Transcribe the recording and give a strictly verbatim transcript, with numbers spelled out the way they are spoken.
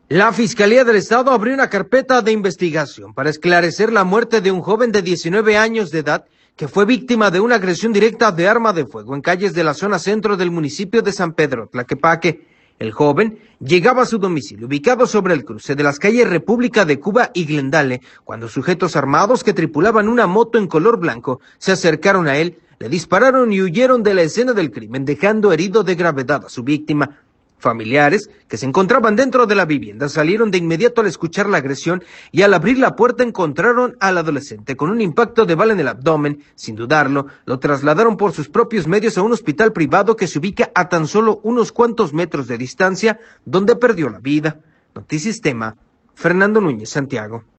La Fiscalía del Estado abrió una carpeta de investigación para esclarecer la muerte de un joven de diecinueve años de edad que fue víctima de una agresión directa de arma de fuego en calles de la zona centro del municipio de San Pedro Tlaquepaque. El joven llegaba a su domicilio, ubicado sobre el cruce de las calles República de Cuba y Glendale, cuando sujetos armados que tripulaban una moto en color blanco se acercaron a él, le dispararon y huyeron de la escena del crimen, dejando herido de gravedad a su víctima. Familiares que se encontraban dentro de la vivienda salieron de inmediato al escuchar la agresión y al abrir la puerta encontraron al adolescente con un impacto de bala en el abdomen. Sin dudarlo, lo trasladaron por sus propios medios a un hospital privado que se ubica a tan solo unos cuantos metros de distancia, donde perdió la vida. Notisistema, Fernando Núñez, Santiago.